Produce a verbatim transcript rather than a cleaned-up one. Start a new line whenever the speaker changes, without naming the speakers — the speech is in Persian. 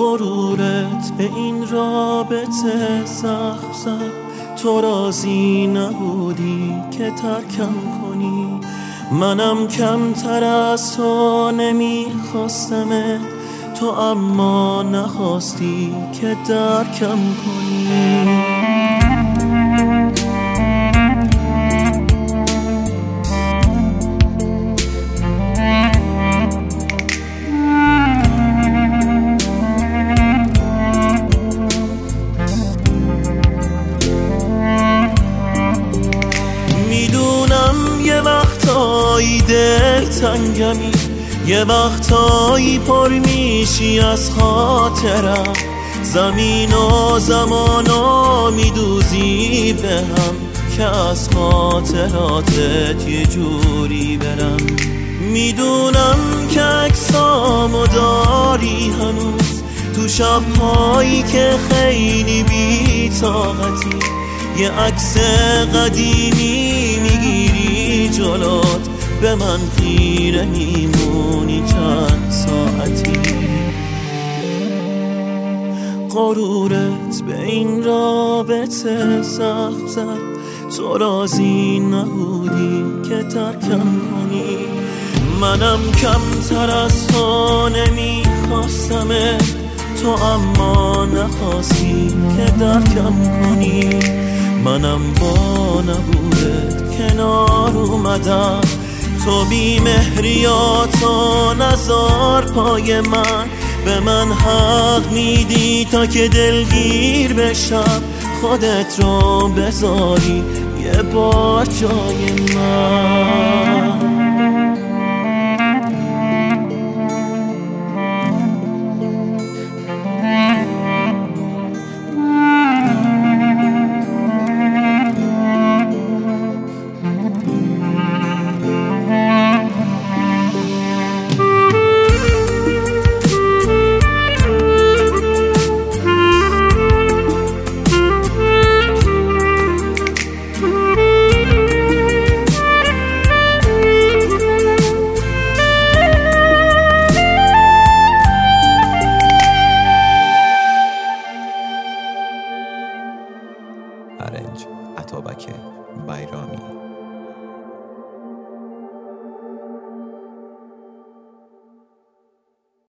غرورت به این رابطه زخم زد، تو راضی نبودی که ترکم کنی، منم کمتر از تو نمیخواستمت، تو اما نخواستی که درکم کنی. یه وقتایی دل تنگمی، یه وقتایی پر میشی از خاطرم، زمین و زمانا میدوزی به هم که از خاطراتت یه جوری برم. میدونم که عکسامو داری هنوز تو شبهایی که خیلی بی طاقتی، یه عکس قدیمی میگیری جلوت، به من خیره میمونی چند ساعتی. غرورت به این رابطه زخم زد، تو راضی نبودی که ترکم کنی، منم کمتر از تو نمیخواستمت، تو اما نخواستی که درکم کنی. منم با نبودت کنار اومدم، تو بی مهریاتو نزار پای من، به من حق میدی تا که دلگیر بشم، خودت رو بذاری یه بار جای من.